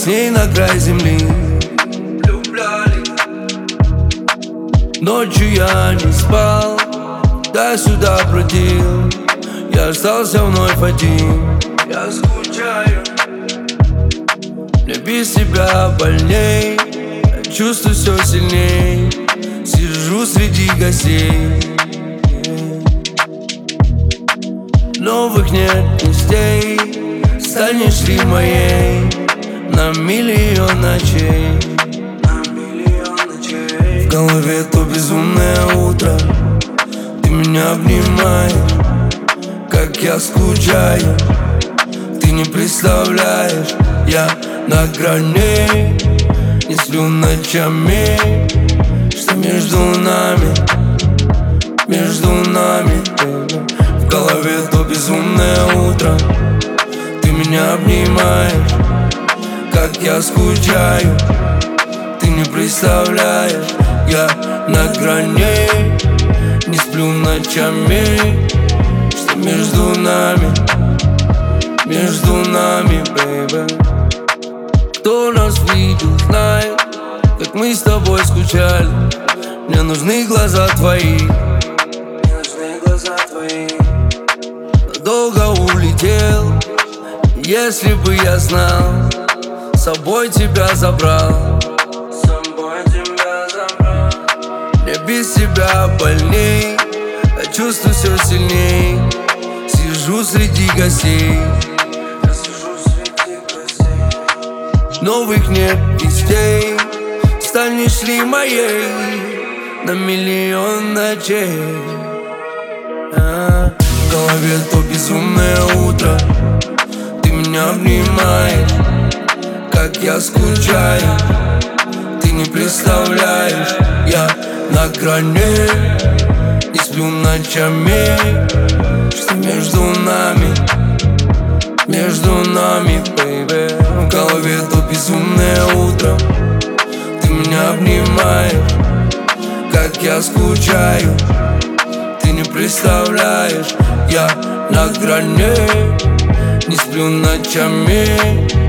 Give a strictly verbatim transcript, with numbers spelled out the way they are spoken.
с ней на край земли. Ночью я не спал, туда-сюда бродил. Я остался вновь один. Я скучаю. Мне без тебя больней. Я чувствую все сильней. Сижу среди гостей. Новых нет вестей. Станешь ли моей на миллион ночей? В голове то безумное утро. Ты меня обнимаешь, как я скучаю. Ты не представляешь, я на грани. Не сплю ночами. Что между нами, между нами, baby. В голове то безумное утро. Ты меня обнимаешь, как я скучаю. Ты не представляешь, я на грани. Не сплю ночами. Что между нами, между нами, baby. Кто нас видел, знает, как мы с тобой скучали. Мне нужны глаза твои. Мне нужны глаза твои. Надолго улетел. Если бы я знал, с собой тебя забрал. С собой тебя забрал. Мне без тебя больней. Я чувствую все сильней. Сижу среди гостей. Я сижу среди гостей. Новых нет вестей. Станешь ли моей на миллион ночей? а, В голове то безумное утро. Ты меня обнимаешь, как я скучаю. Ты не представляешь, я на грани. Не сплю ночами. Что между нами, между нами, baby. В голове то безумное утро. Ты меня обнимаешь, как я скучаю. Ты не представляешь, я на грани. Не сплю ночами.